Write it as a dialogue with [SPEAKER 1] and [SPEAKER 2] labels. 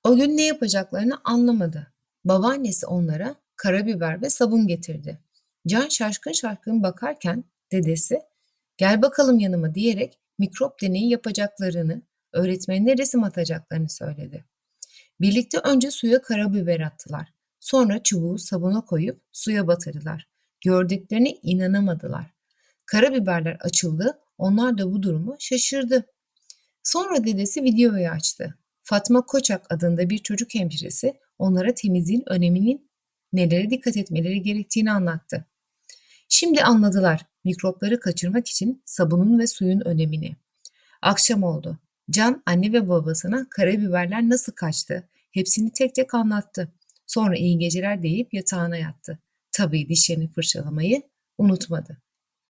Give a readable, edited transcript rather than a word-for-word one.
[SPEAKER 1] O gün ne yapacaklarını anlamadı. Babaannesi onlara karabiber ve sabun getirdi. Can şaşkın şaşkın bakarken dedesi gel bakalım yanıma diyerek mikrop deneyi yapacaklarını, öğretmenine resim atacaklarını söyledi. Birlikte önce suya karabiber attılar. Sonra çubuğu sabuna koyup suya batırdılar. Gördüklerine inanamadılar. Karabiberler açıldı, onlar da bu durumu şaşırdı. Sonra dedesi videoyu açtı. Fatma Koçak adında bir çocuk hemşiresi onlara temizliğin öneminin nelere dikkat etmeleri gerektiğini anlattı. Şimdi anladılar mikropları kaçırmak için sabunun ve suyun önemini. Akşam oldu. Can anne ve babasına karabiberler nasıl kaçtı hepsini tek tek anlattı. Sonra iyi geceler deyip yatağına yattı. Tabii dişlerini fırçalamayı unutmadı.